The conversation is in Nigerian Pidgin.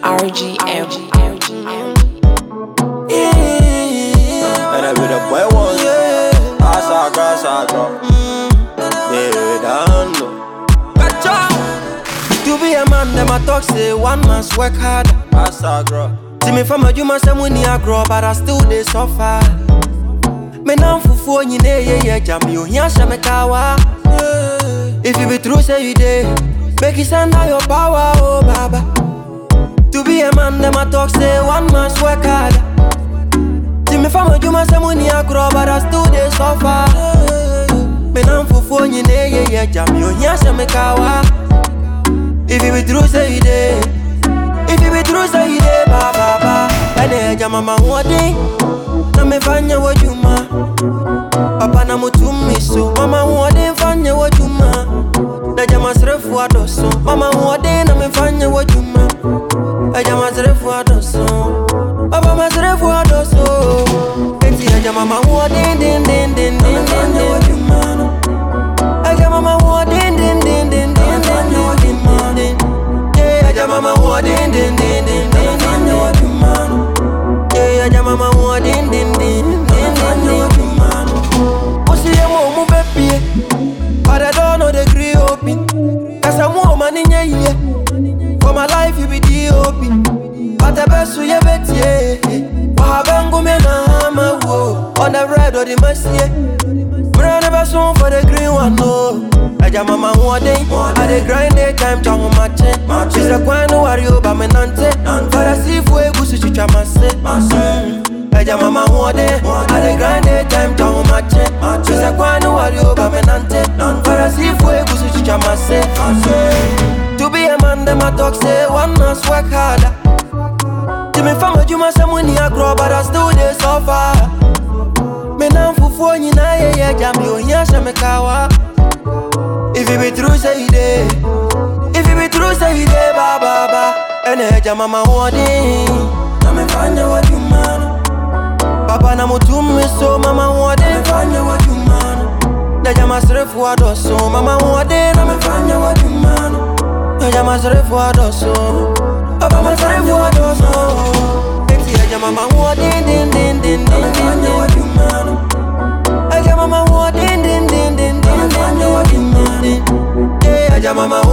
RGM. And I be the boy one. Grass, I drop. Yeah, down. To be a man, them a talk say one must work hard. Grass, I drop. See me from a you must say when you grow, but I still they suffer. Me now for phone, you know, yeah, jam you, yeah, shamekawa. If you be true, say you dey, make it stand out your power, oh baba. To be a man, them a talk say one must work hard. See me from a you must say when you grow, but I still they suffer. Me now for phone, you know, yeah, jam you, yeah, shamekawa. If you be true, say you dey. If you be true, say you dey, ba ba ba. Ene jama mama wode, na me fanya wajuma. Papa na mutumi so, mama wode fanya wajuma. Na jama srefu adoso, mama wode na me fanya wajuma. Na jama srefu adoso, papa ma srefu adoso. Enti jama mama wode din din din din din wajuma. Jama mama wode din din din din din wajuma. Yeah, mama want din din din din din din you man. Yeah, mama want din din din din din you man. Oh, see you mo baby, but I don't know the gree open. Cause I'm woman in here. For my life you be the open. But the best you bet yeah. Wahabangu me na ma wo. On the red or the mercy. Bring the best one for the green one no. Aja mama wode, I dey grind day time changu mache. She's a kwanu wario ba menante. Para sifu egusi chicha mase. Aja mama wode, I dey grind day time changu mache. She's a kwanu wario ba menante. Para sifu egusi chicha mase. To be a man, them a talk say one must work harder. To me fama juma say money a grow, but I still dey suffer. Me now fufu nyina ye jam yo nya shamekawa. If you be true, say you dey. If you be true, say you dey, ba ba ba. Ene jama mama wode, na me fanya wajuma. Papa na mutumi so, mama wode, na me fanya wajuma. Na jama srefu adoso, mama wode, na me fanya wajuma. Na jama srefu adoso, papa ma srefu adoso. Enti jama mama wode, din din din din din wajuma. Aja mama wode, din din din din din wajuma. Yeah, aja mama